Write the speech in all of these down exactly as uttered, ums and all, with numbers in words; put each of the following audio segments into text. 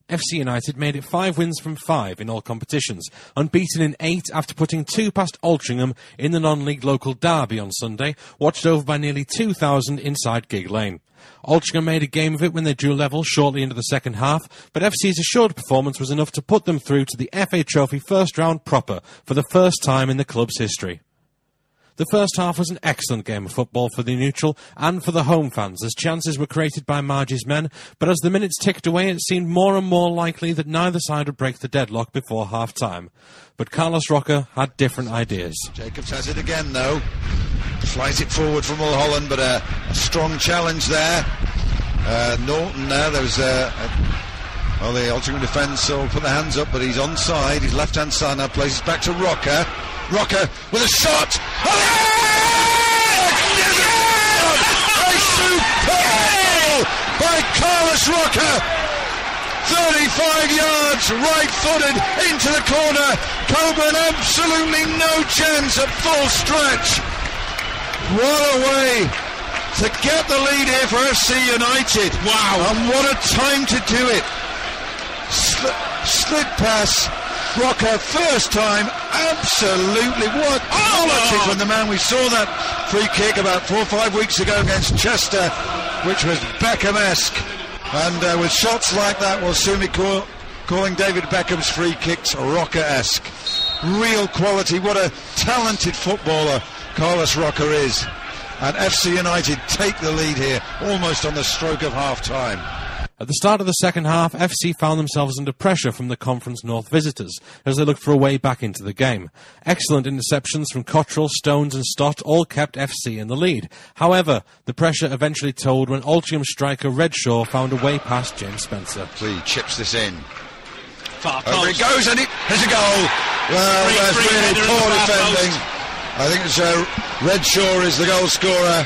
F C United made it five wins from five in all competitions, unbeaten in eight after putting two past Altrincham in the non-league local derby on Sunday, watched over by nearly two thousand inside Gig Lane. Altrincham made a game of it when they drew level shortly into the second half, but F C's assured performance was enough to put them through to the F A Trophy first round proper for the first time in the club's history. The first half was an excellent game of football for the neutral and for the home fans as chances were created by Margie's men, but as the minutes ticked away it seemed more and more likely that neither side would break the deadlock before half-time. But Carlos Roca had different ideas. Jacobs has it again though, flies it forward from Mulholland, but a, a strong challenge there. Uh, Norton there, there was a... a well, the Altrincham defence will put their hands up, but he's onside, his left-hand side now places back to Roca. Roca with a shot! Oh, a superb goal by Carlos Roca! thirty-five yards, right-footed, into the corner. Coburn absolutely no chance at full stretch. What a way to get the lead here for F C United. Wow. And what a time to do it. Sl- slid pass. Roca, first time, absolutely, what quality oh, from the man. We saw that free kick about four or five weeks ago against Chester, which was Beckham-esque, and uh, with shots like that we'll soon be call, calling David Beckham's free kicks Roca-esque. Real quality, what a talented footballer Carlos Roca is, and F C United take the lead here almost on the stroke of half-time. At the start of the second half, F C found themselves under pressure from the Conference North visitors as they looked for a way back into the game. Excellent interceptions from Cottrell, Stones and Stott all kept F C in the lead. However, the pressure eventually told when Altrincham striker Redshaw found a way past James Spencer. He chips this in. Far Over it goes, and it has a goal. Well, Free, that's free really poor defending. post. I think it's uh, Redshaw is the goal scorer,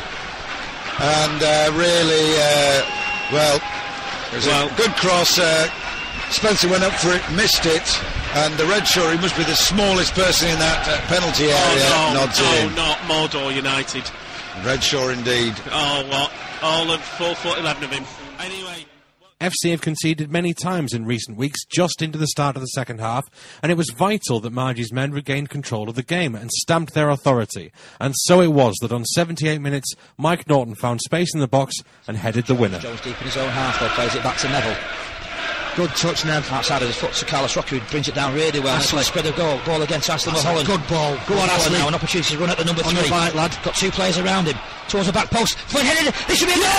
and uh, really, uh, well... It was well, a good cross. Uh, Spencer went up for it, missed it, and the Redshaw, he must be the smallest person in that uh, penalty area. Oh, no, nods no, it in. not Mordor United. Redshaw indeed. Oh, what? All of four foot eleven of him. Anyway. F C have conceded many times in recent weeks just into the start of the second half, and it was vital that Margie's men regained control of the game and stamped their authority. And so it was that on seventy-eight minutes, Mike Norton found space in the box and headed the winner. Jones deep in his own half, though, plays it back to Neville. Good touch, Nev. Outside of his foot to Carlos Roca, who brings it down really well. Ashley. Spread of goal. Ball against Ashley Mulholland. Good ball. Go on, Ashley. Now an opportunity to run at the number On three. the bite, lad. Got two players around him. Towards the back post. Foot headed. This should be a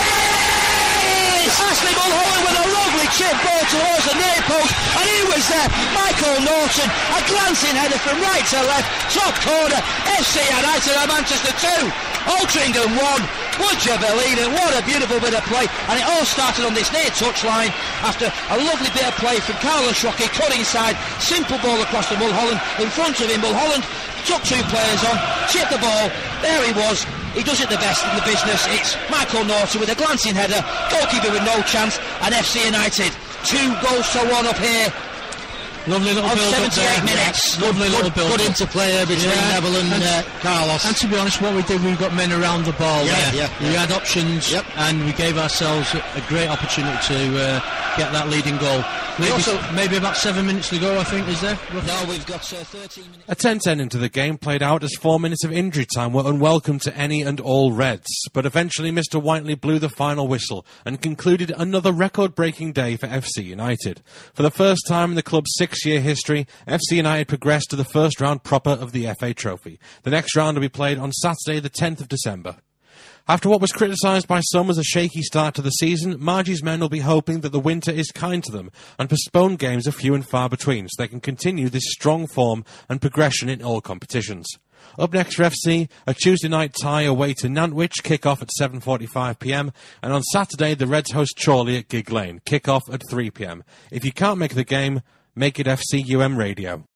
yes! Ashley Mulholland with a lovely chip ball towards the near post, and he was there. Michael Norton, a glancing header from right to left, top corner. F C United and Manchester two. Altrincham one. Would you believe it? What a beautiful bit of play, and it all started on this near touchline after a lovely bit of play from Carlos Roca, cut inside, simple ball across to Mulholland. In front of him, Mulholland took two players on, chipped the ball. There he was. He does it the best in the business. It's Michael Norton with a glancing header, goalkeeper with no chance, and F C United two goals to one up here. Lovely little build up there. Minutes. Lovely good, little build good up. interplay between yeah. Neville and, and uh, Carlos. And to be honest, what we did, we got men around the ball yeah, there. Yeah, yeah. We had options, yep. and we gave ourselves a, a great opportunity to uh, get that leading goal. Maybe, also, maybe about seven minutes to go, I think, is there? No, we've got uh, thirteen minutes. A ten ten into the game played out as four minutes of injury time were unwelcome to any and all Reds, but eventually Mister Whiteley blew the final whistle and concluded another record-breaking day for F C United. For the first time in the club's six-year history, F C United progressed to the first round proper of the F A Trophy. The next round will be played on Saturday the tenth of December. After what was criticised by some as a shaky start to the season, Margie's men will be hoping that the winter is kind to them and postpone games are few and far between so they can continue this strong form and progression in all competitions. Up next for F C, a Tuesday night tie away to Nantwich, kick-off at seven forty-five p m, and on Saturday the Reds host Chorley at Gig Lane, kick-off at three p m. If you can't make the game, make it F C U M Radio.